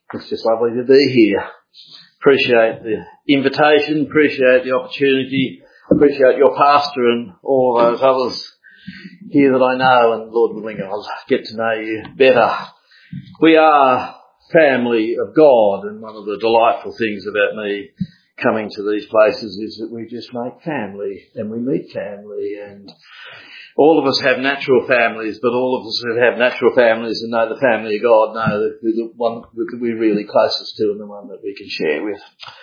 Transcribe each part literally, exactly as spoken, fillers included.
It's just lovely to be here. Appreciate the invitation, appreciate the opportunity, appreciate your pastor and all those others here that I know, and Lord willing I'll get to know you better. We are family of God, and one of the delightful things about me coming to these places is that we just make family and we meet family, and all of us have natural families, but all of us who have natural families and know the family of God know that we're the one that we're really closest to and the one that we can share with.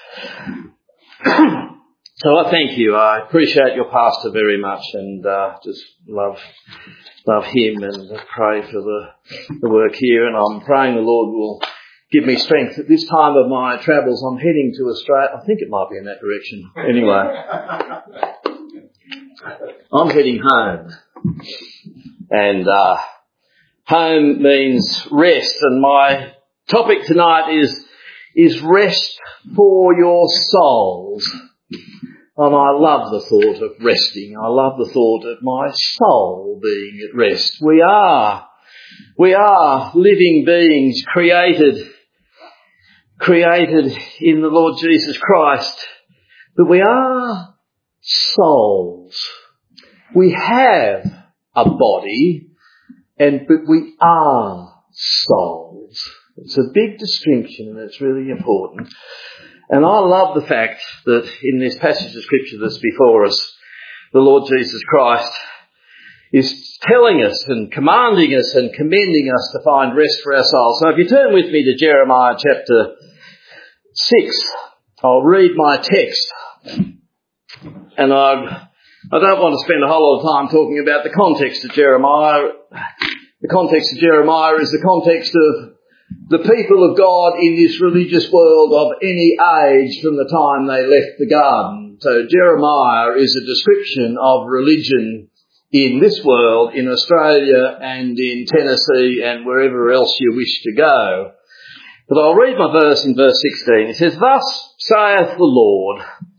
So I thank you. I appreciate your pastor very much, and uh, just love love him and pray for the, the work here. And I'm praying the Lord will give me strength. At this time of my travels, I'm heading to Australia. I think it might be in that direction. Anyway, I'm heading home. And uh, home means rest. And my topic tonight is, is rest for your souls. And I love the thought of resting. I love the thought of my soul being at rest. We are, we are living beings created, created in the Lord Jesus Christ. But we are souls. We have a body, and but we are souls. It's a big distinction, and it's really important. And I love the fact that in this passage of Scripture that's before us, the Lord Jesus Christ is telling us and commanding us and commending us to find rest for our souls. So if you turn with me to Jeremiah chapter six, I'll read my text. And I I don't want to spend a whole lot of time talking about the context of Jeremiah. The context of Jeremiah is the context of the people of God in this religious world of any age from the time they left the garden. So Jeremiah is a description of religion in this world, in Australia and in Tennessee and wherever else you wish to go. But I'll read my verse in verse sixteen. It says, "Thus saith the Lord,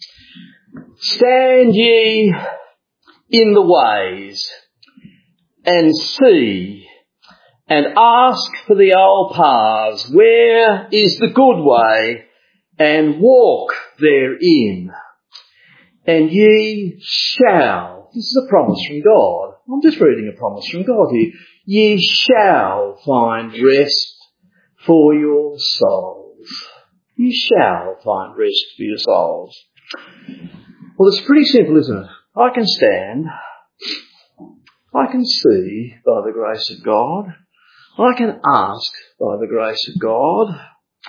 stand ye in the ways and see, and ask for the old paths, where is the good way, and walk therein. And ye shall," this is a promise from God. I'm just reading a promise from God here. "Ye shall find rest for your souls." You shall find rest for your souls. Well, it's pretty simple, isn't it? I can stand. I can see by the grace of God. I can ask by the grace of God.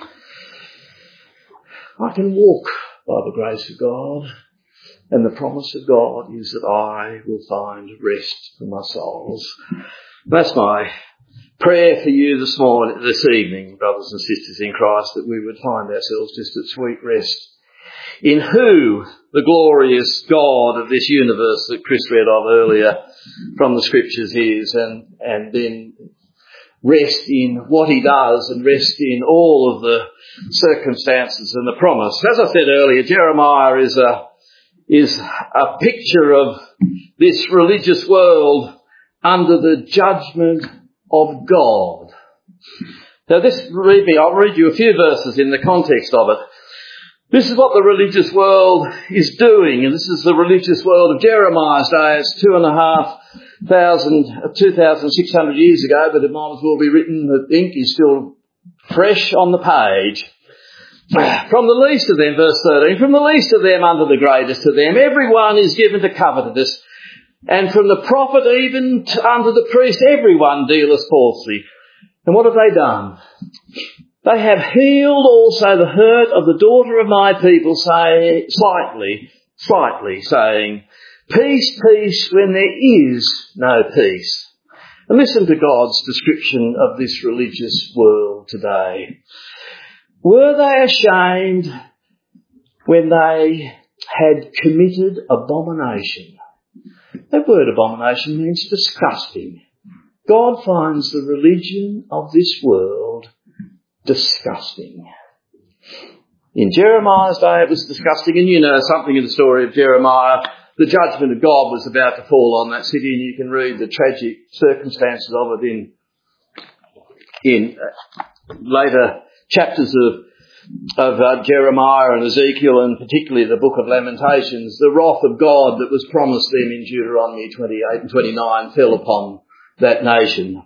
I can walk by the grace of God. And the promise of God is that I will find rest for my souls. That's my prayer for you this morning, this evening, brothers and sisters in Christ, that we would find ourselves just at sweet rest in who the glorious God of this universe that Chris read of earlier from the Scriptures is, and, and then rest in what he does and rest in all of the circumstances and the promise. As I said earlier, Jeremiah is a, is a picture of this religious world under the judgment of God. Now this, read me, I'll read you a few verses in the context of it. This is what the religious world is doing, and this is the religious world of Jeremiah's day. It's two and a half thousand, two thousand six hundred years ago, but it might as well be written, the ink is still fresh on the page. From the least of them, verse thirteen, "From the least of them unto the greatest of them, everyone is given to covetousness, and from the prophet even unto the priest, everyone dealeth falsely." And what have they done? "They have healed also the hurt of the daughter of my people, say, slightly, slightly, saying, peace, peace, when there is no peace." And listen to God's description of this religious world today. "Were they ashamed when they had committed abomination?" That word abomination means disgusting. God finds the religion of this world disgusting. In Jeremiah's day it was disgusting, and you know something of the story of Jeremiah. The judgment of God was about to fall on that city, and you can read the tragic circumstances of it in in later chapters of of uh, Jeremiah and Ezekiel, and particularly the book of Lamentations, the wrath of God that was promised them in Deuteronomy twenty-eight and twenty-nine fell upon that nation.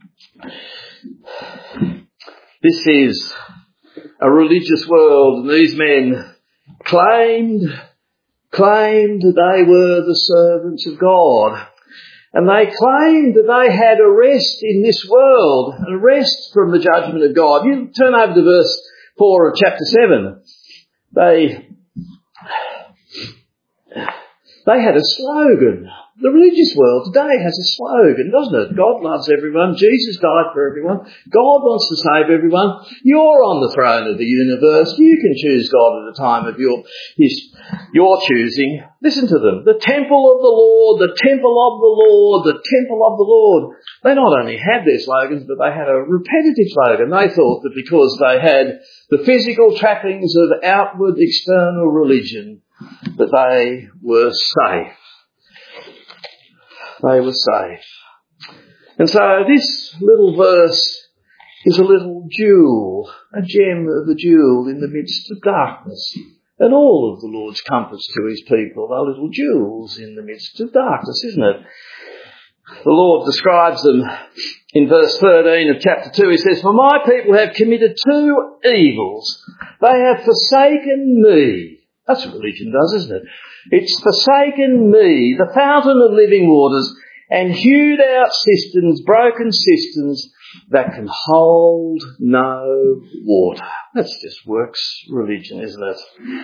This is a religious world, and these men claimed, claimed that they were the servants of God. And they claimed that they had a rest in this world, a rest from the judgment of God. You turn over to verse four of chapter seven. They, they had a slogan. The religious world today has a slogan, doesn't it? God loves everyone. Jesus died for everyone. God wants to save everyone. You're on the throne of the universe. You can choose God at a time of your, his, your choosing. Listen to them. The temple of the Lord, the temple of the Lord, the temple of the Lord. They not only had their slogans, but they had a repetitive slogan. They thought that because they had the physical trappings of outward external religion, that they were safe. They were safe. And so this little verse is a little jewel, a gem of a jewel in the midst of darkness. And all of the Lord's comforts to his people are little jewels in the midst of darkness, isn't it? The Lord describes them in verse thirteen of chapter two. He says, "For my people have committed two evils. They have forsaken me." That's what religion does, isn't it? It's forsaken me, the fountain of living waters, and hewed out cisterns, broken cisterns that can hold no water. That's just works religion, isn't it?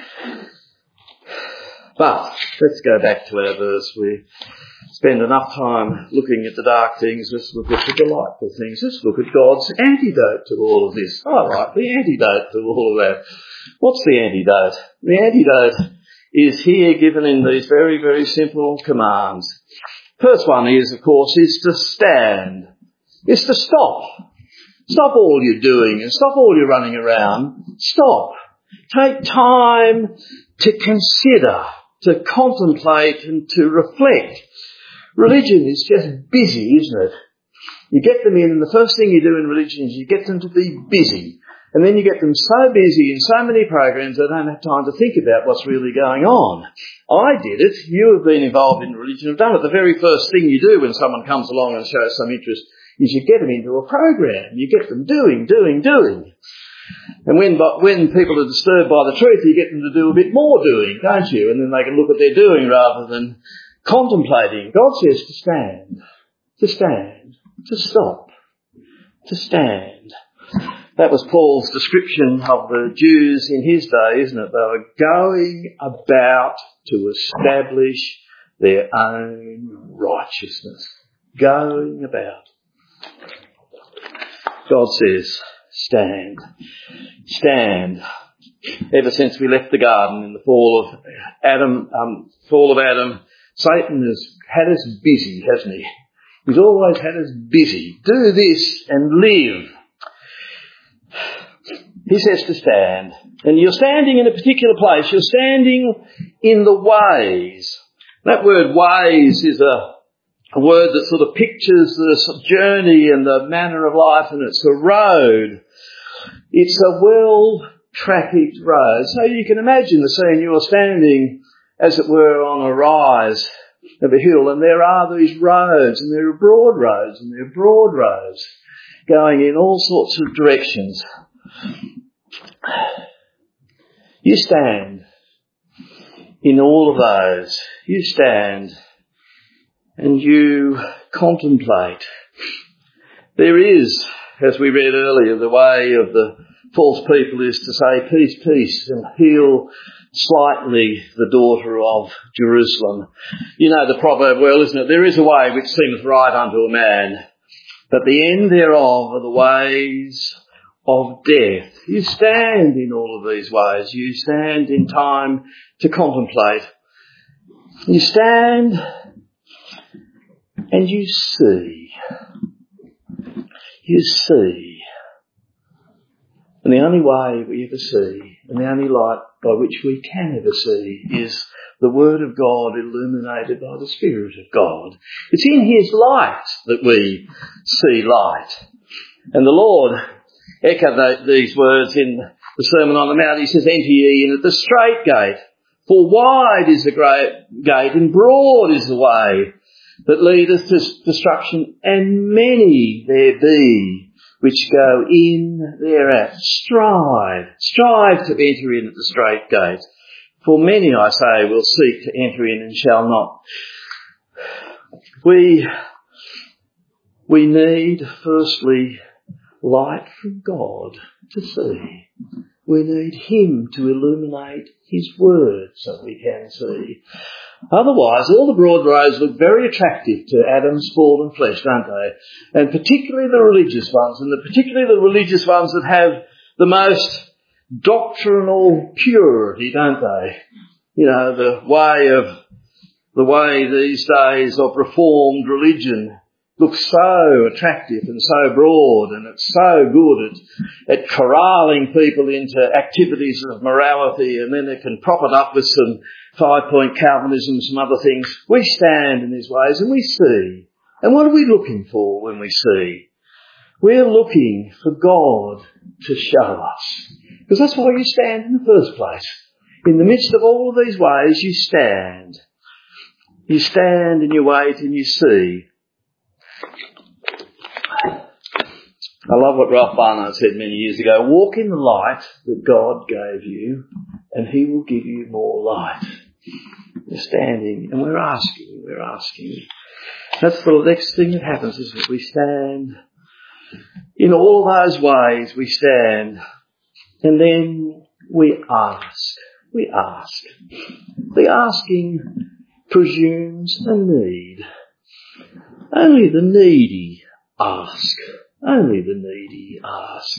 But let's go back to our verse. We spend enough time looking at the dark things. Let's look at the delightful things. Let's look at God's antidote to all of this. I like the antidote to all of that. What's the antidote? The antidote is here given in these very, very simple commands. First one is, of course, is to stand. Is to stop. Stop all you're doing and stop all you're running around. Stop. Take time to consider, to contemplate and to reflect. Religion is just busy, isn't it? You get them in, and the first thing you do in religion is you get them to be busy. And then you get them so busy in so many programs they don't have time to think about what's really going on. I did it. You have been involved in religion. I've done it. The very first thing you do when someone comes along and shows some interest is you get them into a program. You get them doing, doing, doing. And when when people are disturbed by the truth, you get them to do a bit more doing, don't you? And then they can look at their doing rather than contemplating. God says to stand, to stand, to stop, to stand. That was Paul's description of the Jews in his day, isn't it? They were going about to establish their own righteousness. Going about. God says, stand. Stand. Ever since we left the garden in the fall of Adam, um, fall of Adam, Satan has had us busy, hasn't he? He's always had us busy. Do this and live. He says to stand. And you're standing in a particular place. You're standing in the ways. That word ways is a, a word that sort of pictures the journey and the manner of life, and it's a road. It's a well-trafficked road. So you can imagine the scene. You're standing, as it were, on a rise of a hill, and there are these roads, and there are broad roads, and there are broad roads going in all sorts of directions. You stand in all of those. You stand and you contemplate. There is, as we read earlier, the way of the false people is to say peace, peace, and heal slightly the daughter of Jerusalem. You know the proverb well, isn't it? There is a way which seemeth right unto a man, but the end thereof are the ways of death. You stand in all of these ways. You stand in time to contemplate. You stand and you see. You see. And the only way we ever see, and the only light by which we can ever see, is the Word of God illuminated by the Spirit of God. It's in His light that we see light. And the Lord echo the, these words in the Sermon on the Mount. He says, enter ye in at the straight gate, for wide is the great gate and broad is the way that leadeth to destruction, and many there be which go in thereat. Strive, strive to enter in at the straight gate. For many, I say, will seek to enter in and shall not. We, we need, firstly, light from God to see. We need Him to illuminate His word so we can see. Otherwise, all the broad roads look very attractive to Adam's fallen flesh, don't they? And particularly the religious ones, and the, particularly the religious ones that have the most doctrinal purity, don't they? You know, the way of, the way these days of reformed religion looks so attractive and so broad, and it's so good at, at corralling people into activities of morality, and then it can prop it up with some five-point Calvinism, some other things. We stand in these ways and we see. And what are we looking for when we see? We're looking for God to show us. Because that's why you stand in the first place. In the midst of all of these ways, you stand. You stand and you wait and you see. I love what Ralph Barnard said many years ago. Walk in the light that God gave you and He will give you more light. We're standing and we're asking, we're asking. That's the next thing that happens, isn't it? We stand. In all those ways we stand. And then we ask. We ask. The asking presumes a need. Only the needy ask. Only the needy ask.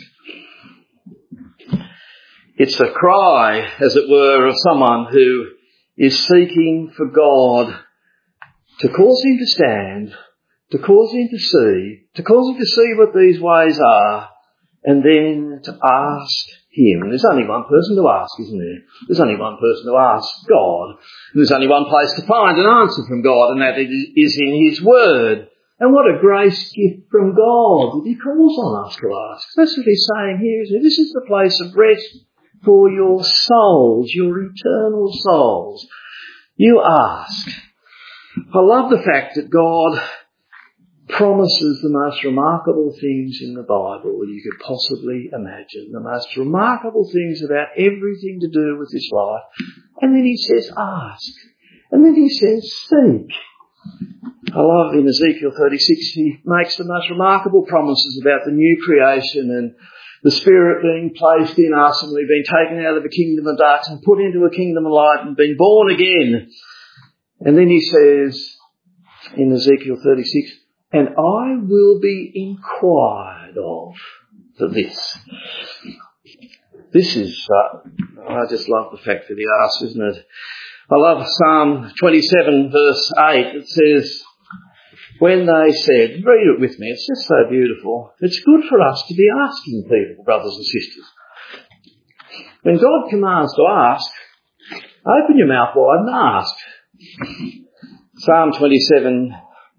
It's a cry, as it were, of someone who is seeking for God to cause him to stand, to cause him to see, to cause him to see what these ways are, and then to ask Him. And there's only one person to ask, isn't there? There's only one person to ask, God. And there's only one place to find an answer from God, and that is in His Word. And what a grace gift from God that He calls on us to ask. That's what He's saying here, isn't it? This is the place of rest for your souls, your eternal souls. You ask. I love the fact that God promises the most remarkable things in the Bible that you could possibly imagine. The most remarkable things about everything to do with this life. And then He says, ask. And then He says, seek. I love in Ezekiel thirty-six, He makes the most remarkable promises about the new creation and the Spirit being placed in us, and we've been taken out of a kingdom of darkness and put into a kingdom of light and been born again. And then He says in Ezekiel thirty-six, and I will be inquired of for this. This is, uh, I just love the fact that He asks, isn't it? I love Psalm twenty-seven verse eight. It says, when they said, read it with me, it's just so beautiful. It's good for us to be asking people, brothers and sisters. When God commands to ask, open your mouth wide and ask. Psalm twenty-seven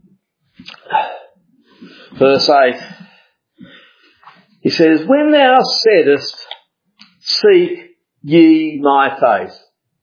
verse eight. He says, when thou saidest, seek ye my face.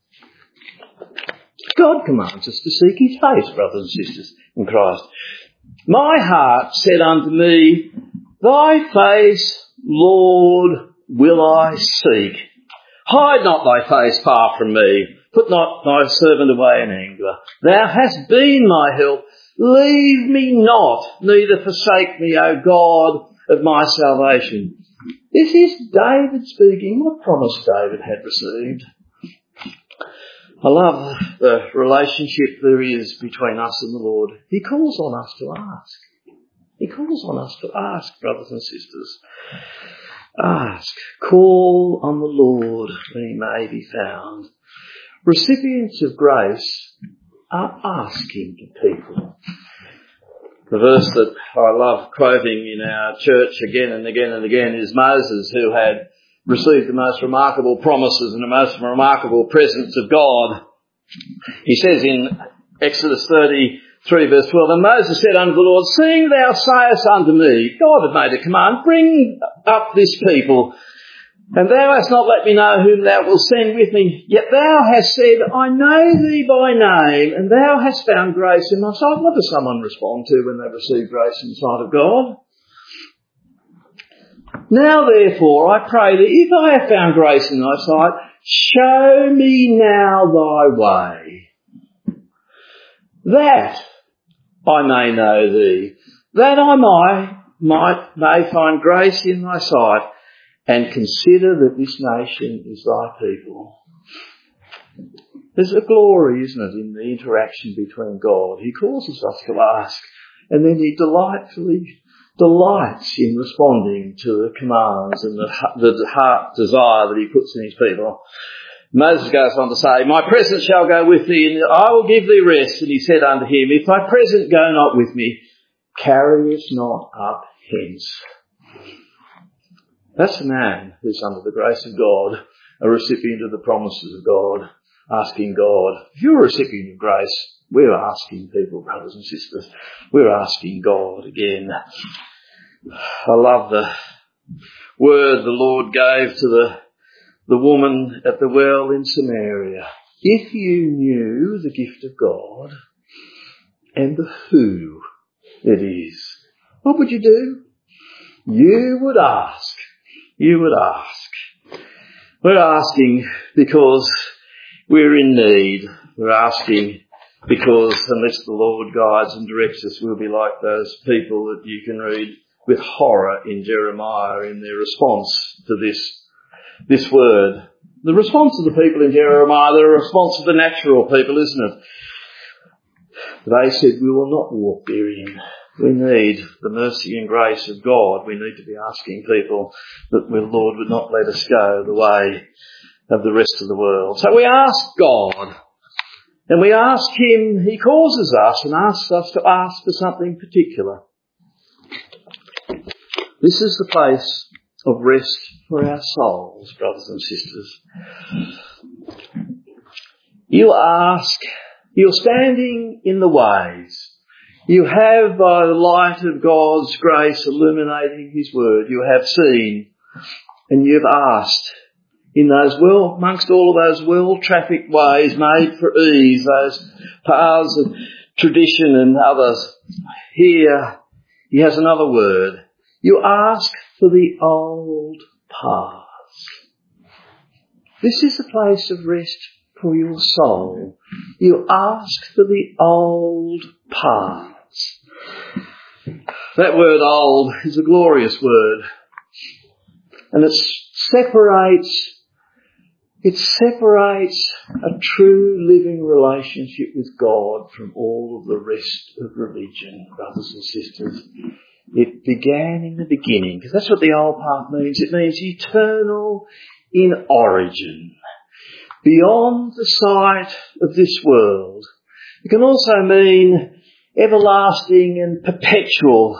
God commands us to seek His face, brothers and sisters in Christ. My heart said unto me, thy face, Lord, will I seek. Hide not thy face far from me. Put not thy servant away in anger. Thou hast been my help. Leave me not, neither forsake me, O God of my salvation. This is David speaking. What promise David had received? I love the relationship there is between us and the Lord. He calls on us to ask. He calls on us to ask, brothers and sisters. Ask. Call on the Lord when He may be found. Recipients of grace are asking people. The verse that I love quoting in our church again and again and again is Moses, who had received the most remarkable promises and the most remarkable presence of God. He says in Exodus thirty, three verse twelve, and Moses said unto the Lord, seeing thou sayest unto me, God had made a command, bring up this people, and thou hast not let me know whom thou wilt send with me, yet thou hast said, I know thee by name, and thou hast found grace in my sight. What does someone respond to when they receive grace in the sight of God? Now therefore I pray that if I have found grace in thy sight, show me now thy way, that I may know thee, that I might, might may find grace in thy sight, and consider that this nation is thy people. There's a glory, isn't it, in the interaction between God. He causes us to ask, and then he delightfully delights in responding to the commands and the, the heart desire that he puts in his people. Moses goes on to say, my presence shall go with thee, and I will give thee rest. And he said unto him, if thy presence go not with me, carry us not up hence. That's a man who's under the grace of God, a recipient of the promises of God, asking God. If you're a recipient of grace, we're asking people, brothers and sisters, we're asking God again. I love the word the Lord gave to the, the woman at the well in Samaria. If you knew the gift of God and the who it is, what would you do? You would ask. You would ask. We're asking because we're in need. We're asking because unless the Lord guides and directs us, we'll be like those people that you can read with horror in Jeremiah in their response to this, this word. The response of the people in Jeremiah, the response of the natural people, isn't it? They said, we will not walk therein. We need the mercy and grace of God. We need to be asking people that the Lord would not let us go the way of the rest of the world. So we ask God, and we ask him, he causes us and asks us to ask for something particular. This is the place of rest for our souls, brothers and sisters. You ask, you're standing in the ways. You have, by the light of God's grace illuminating his word, you have seen and you've asked in those well, amongst all of those well-trafficked ways made for ease, those paths of tradition and others. Here, he has another word. You ask for the old paths. This is the place of rest for your soul. You ask for the old paths. That word old is a glorious word. And it separates, it separates a true living relationship with God from all of the rest of religion, brothers and sisters. It began in the beginning, because that's what the old path means. It means eternal in origin, beyond the sight of this world. It can also mean everlasting and perpetual,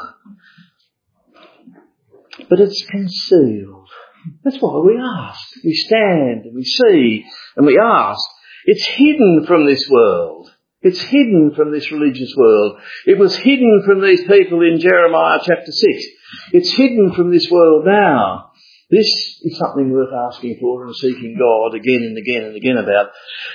but it's concealed. That's why we ask. We stand and we see and we ask. It's hidden from this world. It's hidden from this religious world. It was hidden from these people in Jeremiah chapter six. It's hidden from this world now. This is something worth asking for and seeking God again and again and again about.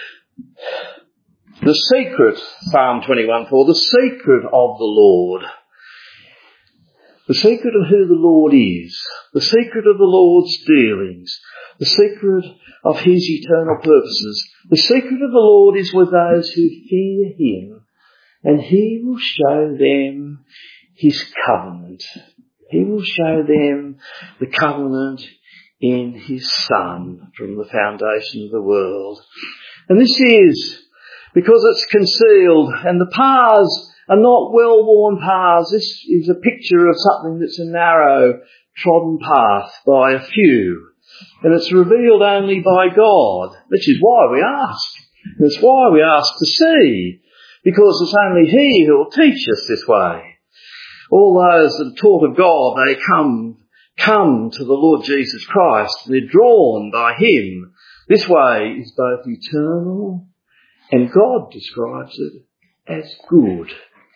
The secret, Psalm twenty-one four, the secret of the Lord. The secret of who the Lord is. The secret of the Lord's dealings. The secret of his eternal purposes. The secret of the Lord is with those who fear him, and he will show them his covenant. He will show them the covenant in his Son from the foundation of the world. And this is because it's concealed and the paths are not well-worn paths. This is a picture of something that's a narrow, trodden path by a few. And it's revealed only by God, which is why we ask. And it's why we ask to see, because it's only he who will teach us this way. All those that are taught of God, they come, come to the Lord Jesus Christ. And they're drawn by him. This way is both eternal, and God describes it as good.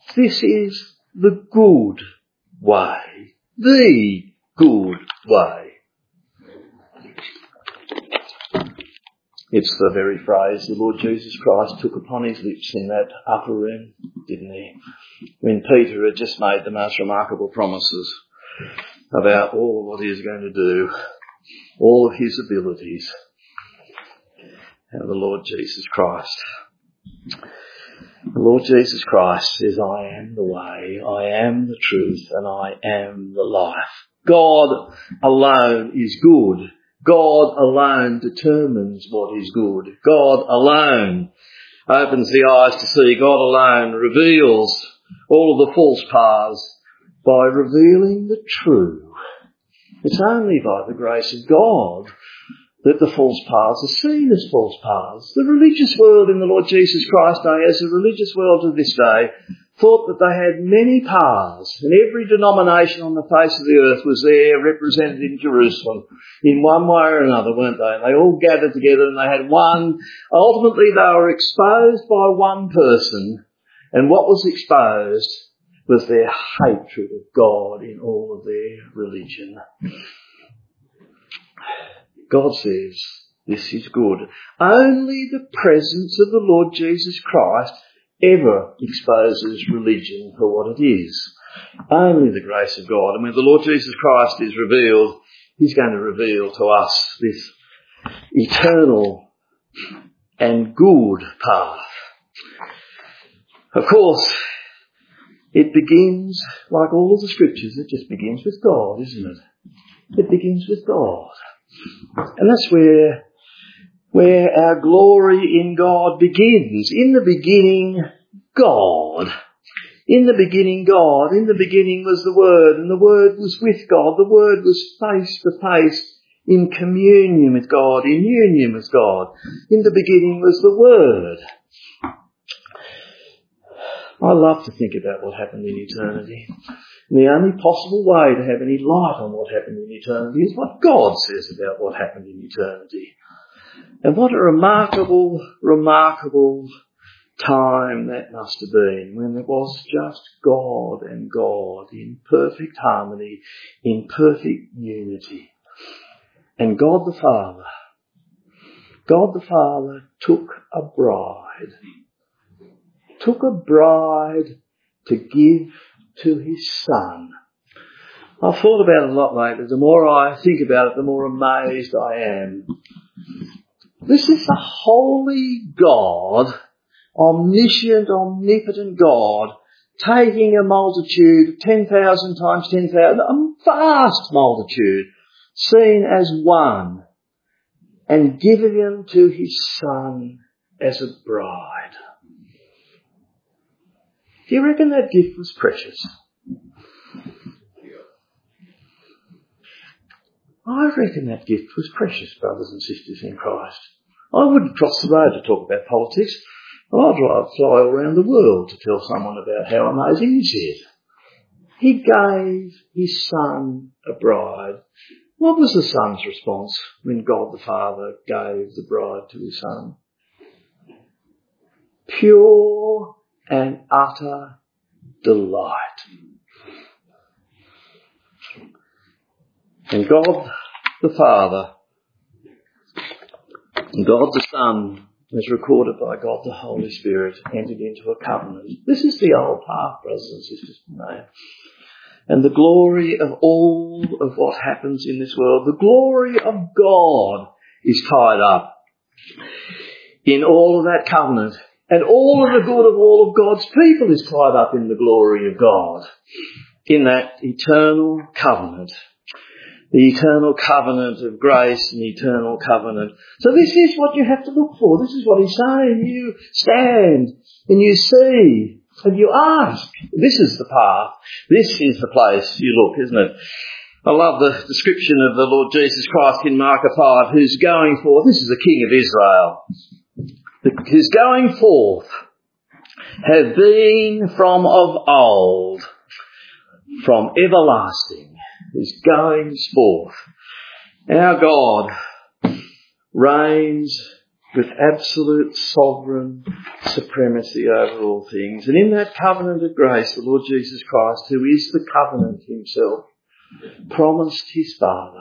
This is the good way. The good way. It's the very phrase the Lord Jesus Christ took upon his lips in that upper room, didn't he? When Peter had just made the most remarkable promises about all what he is going to do, all of his abilities. And the Lord Jesus Christ. The Lord Jesus Christ says, I am the way, I am the truth, and I am the life. God alone is good. God alone determines what is good. God alone opens the eyes to see. God alone reveals all of the false paths by revealing the true. It's only by the grace of God that the false paths are seen as false paths. The religious world in the Lord Jesus Christ's day, as the religious world of this day, thought that they had many paths, and every denomination on the face of the earth was there represented in Jerusalem in one way or another, weren't they? And they all gathered together and they had one. Ultimately, they were exposed by one person, and what was exposed was their hatred of God in all of their religion. God says, this is good. Only the presence of the Lord Jesus Christ ever exposes religion for what it is. Only the grace of God. And when the Lord Jesus Christ is revealed, he's going to reveal to us this eternal and good path. Of course, it begins, like all of the scriptures, it just begins with God, isn't it? It begins with God. And that's where, where our glory in God begins. In the beginning, God. In the beginning, God. In the beginning was the Word, and the Word was with God. The Word was face to face in communion with God, in union with God. In the beginning was the Word. I love to think about what happened in eternity. And the only possible way to have any light on what happened in eternity is what God says about what happened in eternity. And what a remarkable, remarkable time that must have been, when there was just God and God in perfect harmony, in perfect unity. And God the Father, God the Father took a bride, took a bride to give to his Son. I've thought about it a lot lately. The more I think about it, the more amazed I am. This is the holy God, omniscient, omnipotent God, taking a multitude, ten thousand times ten thousand, a vast multitude, seen as one, and giving them to his Son as a bride. Do you reckon that gift was precious? I reckon that gift was precious, brothers and sisters in Christ. I wouldn't cross the road to talk about politics. I'd rather fly all around the world to tell someone about how amazing this is. He gave his Son a bride. What was the Son's response when God the Father gave the bride to his Son? Pure and utter delight. And God the Father and God the Son, as recorded by God the Holy Spirit, entered into a covenant. This is the old path, brothers and sisters, today. And the glory of all of what happens in this world, the glory of God is tied up in all of that covenant. And all of the good of all of God's people is tied up in the glory of God, in that eternal covenant, the eternal covenant of grace and eternal covenant. So this is what you have to look for. This is what he's saying. You stand and you see and you ask. This is the path. This is the place you look, isn't it? I love the description of the Lord Jesus Christ in Mark five, who's going forth. This is the King of Israel. His going forth have been from of old, from everlasting. His goings forth. Our God reigns with absolute sovereign supremacy over all things. And in that covenant of grace, the Lord Jesus Christ, who is the covenant himself, promised his Father,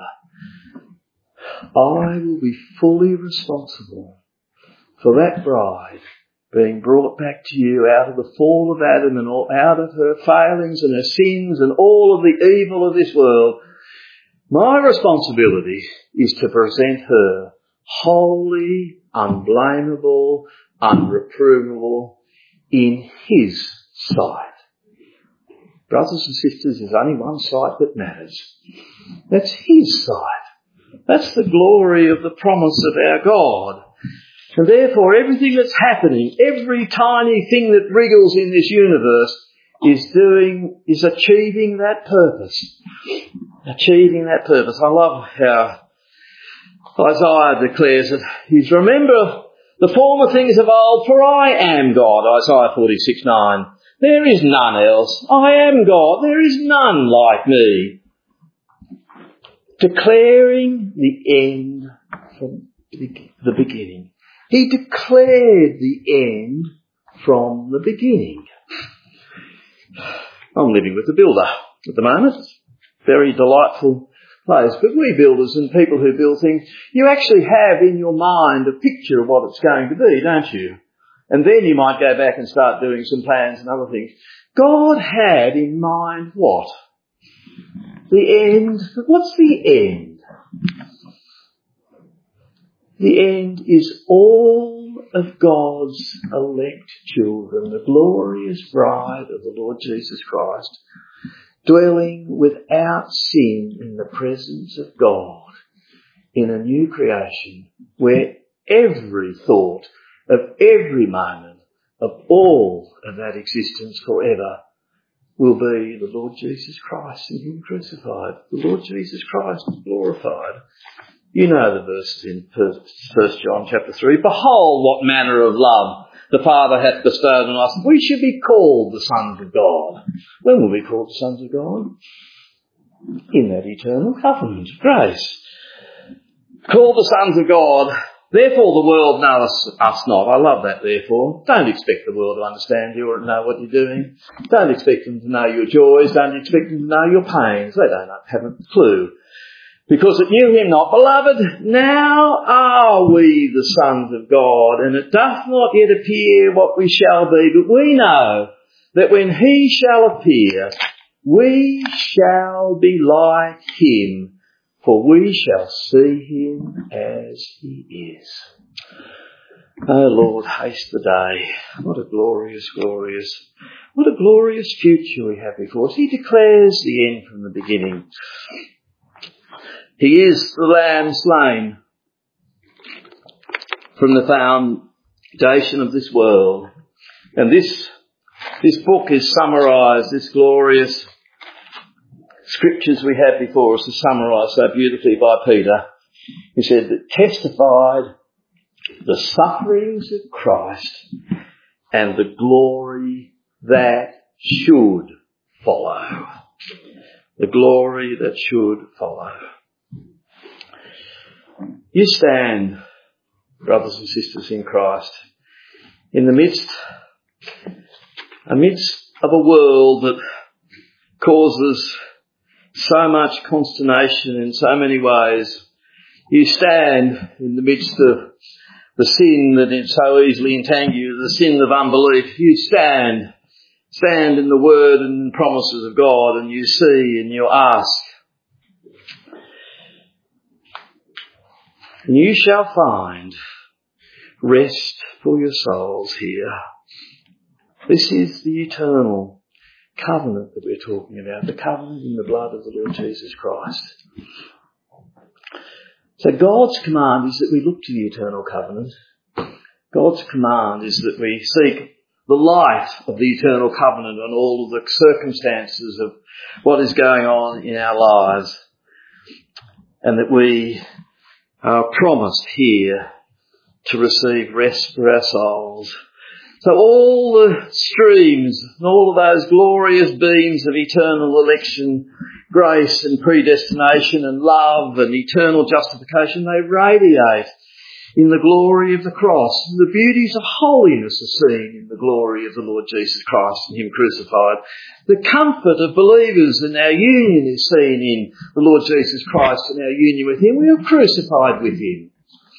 I will be fully responsible for that bride being brought back to you out of the fall of Adam and all, out of her failings and her sins and all of the evil of this world. My responsibility is to present her holy, unblameable, unreprovable in his sight. Brothers and sisters, there's only one sight that matters. That's his sight. That's the glory of the promise of our God. And therefore, everything that's happening, every tiny thing that wriggles in this universe is doing, is achieving that purpose. Achieving that purpose. I love how Isaiah declares it. He's, remember the former things of old, for I am God. Isaiah forty-six nine. There is none else. I am God. There is none like me. Declaring the end from the beginning. He declared the end from the beginning. I'm living with a builder at the moment. Very delightful place. But we builders and people who build things, you actually have in your mind a picture of what it's going to be, don't you? And then you might go back and start doing some plans and other things. God had in mind what? The end. What's the end? The end is all of God's elect children, the glorious bride of the Lord Jesus Christ, dwelling without sin in the presence of God in a new creation where every thought of every moment of all of that existence forever will be the Lord Jesus Christ and him crucified. The Lord Jesus Christ glorified. You know the verses in First John chapter three. Behold, what manner of love the Father hath bestowed on us. We should be called the sons of God. When will we be called the sons of God? In that eternal covenant of grace. Called the sons of God. Therefore the world knows us not. I love that therefore. Don't expect the world to understand you or to know what you're doing. Don't expect them to know your joys. Don't expect them to know your pains. They don't have a clue. Because it knew him not. Beloved, now are we the sons of God, and it doth not yet appear what we shall be, but we know that when he shall appear, we shall be like him, for we shall see him as he is. Oh Lord, haste the day. What a glorious, glorious, what a glorious future we have before us. He declares the end from the beginning. He is the Lamb slain from the foundation of this world. And this, this book is summarised, this glorious scriptures we have before us are summarised so beautifully by Peter. He said that testified the sufferings of Christ and the glory that should follow. The glory that should follow. You stand, brothers and sisters in Christ, in the midst, amidst of a world that causes so much consternation in so many ways. You stand in the midst of the sin that is so easily entangled you, the sin of unbelief. You stand, stand in the word and promises of God, and you see and you ask. And you shall find rest for your souls here. This is the eternal covenant that we're talking about, the covenant in the blood of the Lord Jesus Christ. So God's command is that we look to the eternal covenant. God's command is that we seek the light of the eternal covenant and all of the circumstances of what is going on in our lives, and that we are promised here to receive rest for our souls. So all the streams, all of those glorious beams of eternal election, grace and predestination and love and eternal justification, they radiate in the glory of the cross. The beauties of holiness are seen in the glory of the Lord Jesus Christ and Him crucified. The comfort of believers in our union is seen in the Lord Jesus Christ and our union with Him. We are crucified with Him.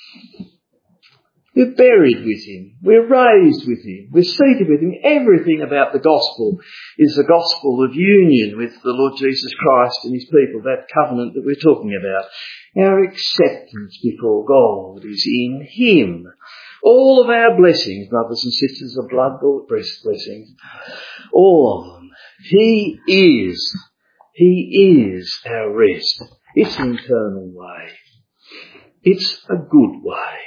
We're buried with Him. We're raised with Him. We're seated with Him. Everything about the gospel is the gospel of union with the Lord Jesus Christ and His people, that covenant that we're talking about. Our acceptance before God is in Him. All of our blessings, brothers and sisters, are blood-bought blessings. All of them. He is. He is our rest. It's an eternal way. It's a good way.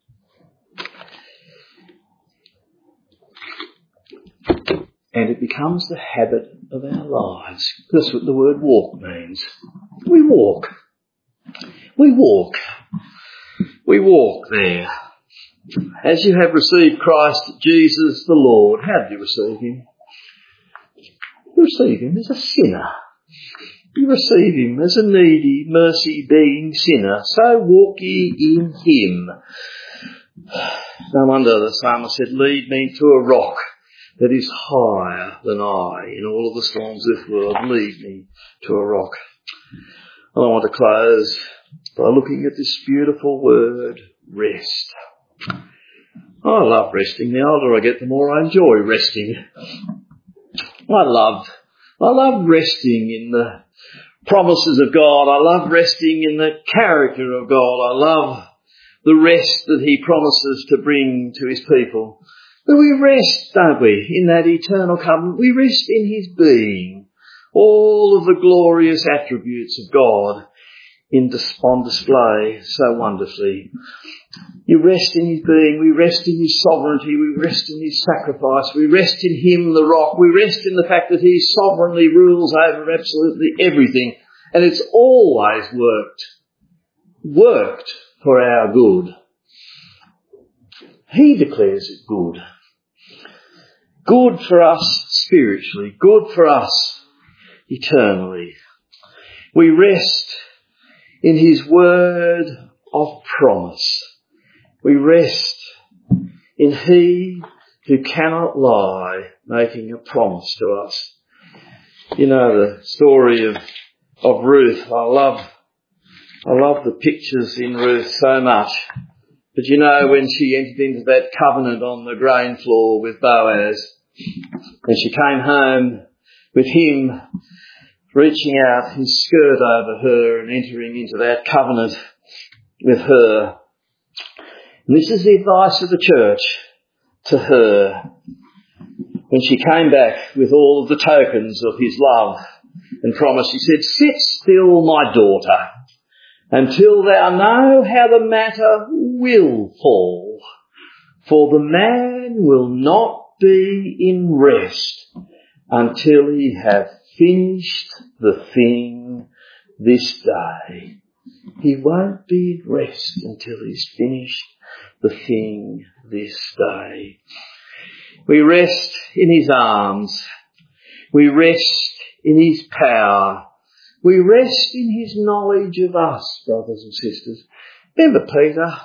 And it becomes the habit of our lives. That's what the word walk means. We walk. We walk. We walk there. As you have received Christ Jesus the Lord, how did you receive Him? You receive Him as a sinner. You receive Him as a needy, mercy-begging sinner. So walk ye in Him. No wonder the psalmist said, lead me to a rock that is higher than I. In all of the storms of this world, lead me to a rock. And I want to close by looking at this beautiful word, rest. I love resting. The older I get, the more I enjoy resting. I love, I love resting in the promises of God. I love resting in the character of God. I love the rest that He promises to bring to His people. But we rest, don't we, in that eternal covenant. We rest in His being. All of the glorious attributes of God in dis- on display so wonderfully. You rest in His being. We rest in His sovereignty. We rest in His sacrifice. We rest in Him, the rock. We rest in the fact that He sovereignly rules over absolutely everything. And it's always worked. Worked for our good. He declares it good. Good for us spiritually. Good for us eternally. We rest in His word of promise. We rest in He who cannot lie, making a promise to us. You know the story of, of Ruth. I love, I love the pictures in Ruth so much. But you know, when she entered into that covenant on the grain floor with Boaz, when she came home with him reaching out his skirt over her and entering into that covenant with her. And this is the advice of the church to her when she came back with all of the tokens of His love and promise. He said, sit still, my daughter, until thou know how the matter will fall. For the man will not be in rest until he have finished the thing this day. He won't be in rest until he's finished the thing this day. We rest in His arms. We rest in His power. We rest in His knowledge of us, brothers and sisters. Remember Peter?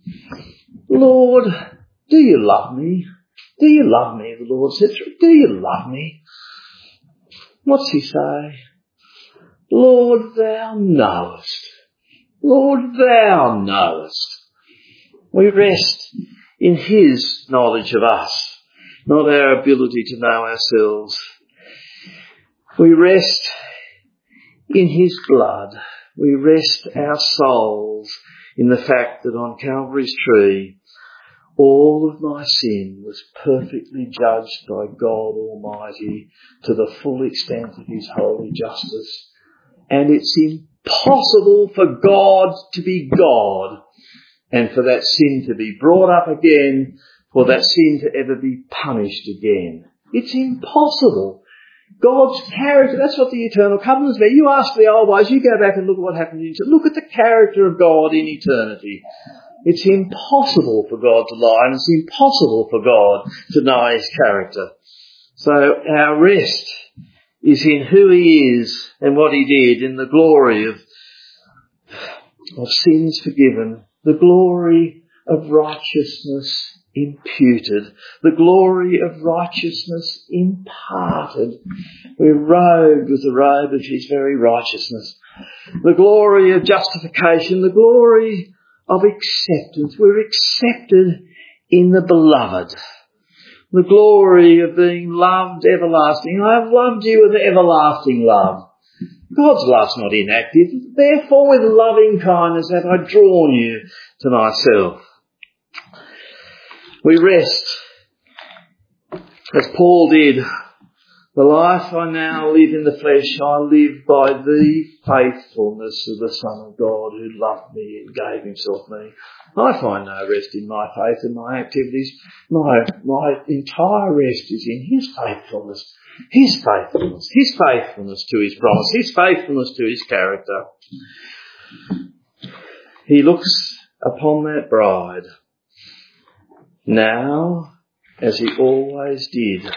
Lord, do you love me? Do you love me? The Lord said, do you love me? What's He say? Lord, thou knowest. Lord, thou knowest. We rest in His knowledge of us, not our ability to know ourselves. We rest in His blood. We rest our souls in the fact that on Calvary's tree, all of my sin was perfectly judged by God Almighty to the full extent of His holy justice. And it's impossible for God to be God and for that sin to be brought up again, for that sin to ever be punished again. It's impossible. God's character, that's what the eternal covenant is about. You ask the old ways, you go back and look at what happened in eternity. Look at the character of God in eternity. It's impossible for God to lie, and it's impossible for God to deny His character. So our rest is in who He is and what He did, in the glory of, of sins forgiven, the glory of righteousness imputed, the glory of righteousness imparted. We're robed with the robe of his very righteousness. The glory of justification, the glory of acceptance. We're accepted in the beloved. The glory of being loved everlasting. I have loved you with everlasting love. God's love's not inactive. Therefore, with loving kindness have I drawn you to myself. We rest, as Paul did. The life I now live in the flesh, I live by the faithfulness of the Son of God who loved me and gave himself me. I find no rest in my faith and my activities. My, my entire rest is in his faithfulness. His faithfulness. His faithfulness to his promise. His faithfulness to his character. He looks upon that bride now as he always did.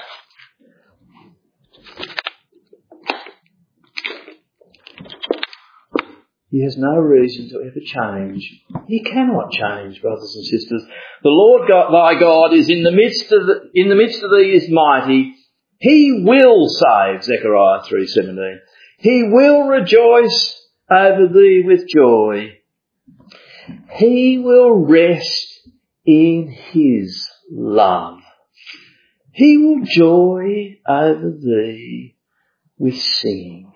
He has no reason to ever change. He cannot change, brothers and sisters. The Lord God, thy God is in the midst of the, in the midst of thee is mighty. He will save, Zechariah three seventeen. He will rejoice over thee with joy. He will rest in his love. He will joy over thee with singing.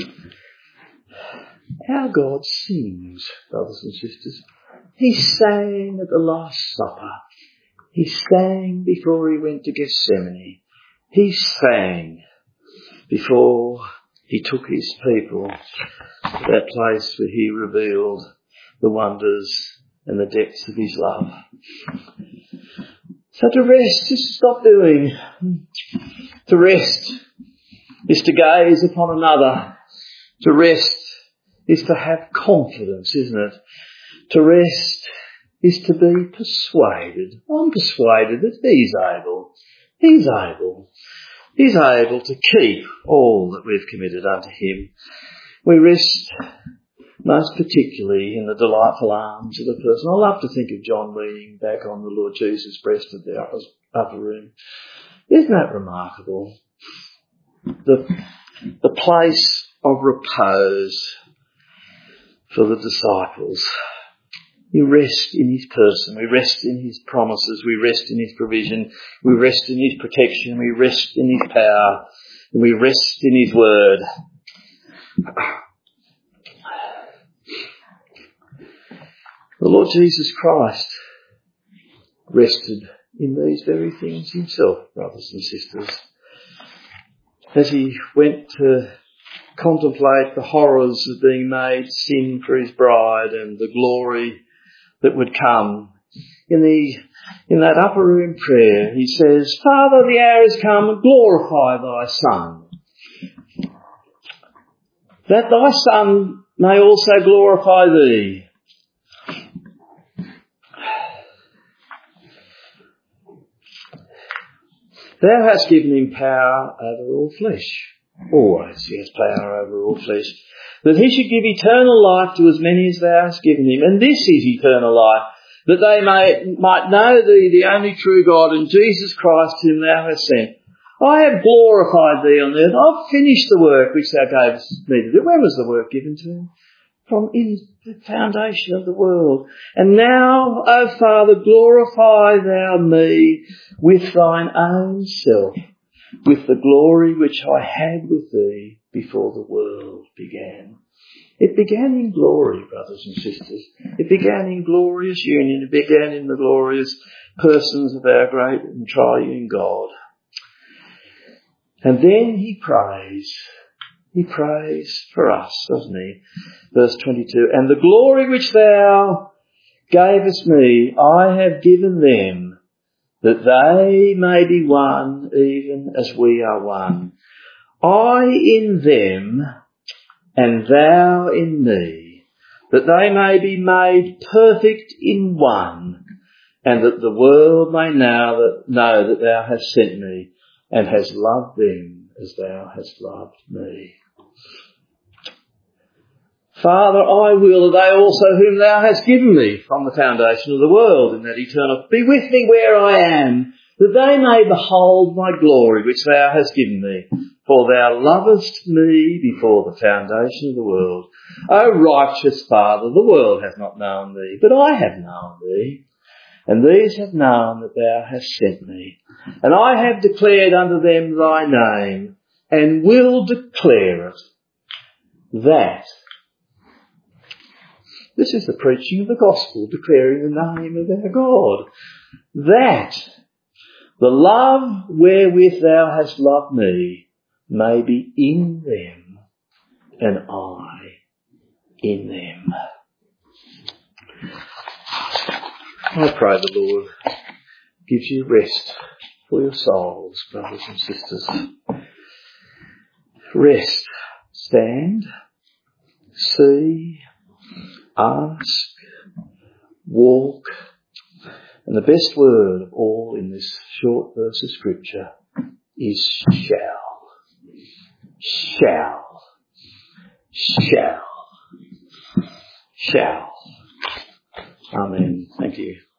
Our God sings, brothers and sisters. He sang at the Last Supper. He sang before he went to Gethsemane. He sang before he took his people to that place where he revealed the wonders and the depths of his love. So to rest is to stop doing. To rest is to gaze upon another. To rest is to have confidence, isn't it? To rest is to be persuaded. I'm persuaded that he's able. He's able. He's able to keep all that we've committed unto him. We rest most particularly in the delightful arms of the person. I love to think of John leaning back on the Lord Jesus' breast of the upper, upper room. Isn't that remarkable? The, the place of repose for the disciples. We rest in his person. We rest in his promises. We rest in his provision. We rest in his protection. We rest in his power. And we rest in his word. The Lord Jesus Christ rested in these very things himself, brothers and sisters. As he went to contemplate the horrors of being made sin for his bride and the glory that would come. In the in that upper room prayer, he says, Father, the hour is come, glorify thy Son, that thy Son may also glorify thee. Thou hast given him power over all flesh. Always he has power over all flesh. That he should give eternal life to as many as thou hast given him. And this is eternal life, that they may might know thee, the only true God, and Jesus Christ whom thou hast sent. I have glorified thee on earth. I've finished the work which thou gavest me to do. When was the work given to him? From in the foundation of the world. And now, O Father, glorify thou me with thine own self, with the glory which I had with thee before the world began. It began in glory, brothers and sisters. It began in glorious union. It began in the glorious persons of our great and triune God. And then he prays. He prays for us, doesn't he? Verse twenty-two, and the glory which thou gavest me, I have given them, that they may be one even as we are one. I in them and thou in me, that they may be made perfect in one, and that the world may now that know that thou hast sent me and hast loved them as thou hast loved me. Father, I will that they also whom thou hast given me from the foundation of the world in that eternal, be with me where I am, that they may behold my glory which thou hast given me. For thou lovest me before the foundation of the world. O righteous Father, the world hath not known thee, but I have known thee. And these have known that thou hast sent me. And I have declared unto them thy name, and will declare it, that this is the preaching of the gospel, declaring the name of our God, that the love wherewith thou hast loved me may be in them, and I in them. I pray the Lord gives you rest for your souls, brothers and sisters. Rest. Stand, see, ask, walk, and the best word of all in this short verse of Scripture is shall. Shall. Shall. Shall. Amen. Thank you.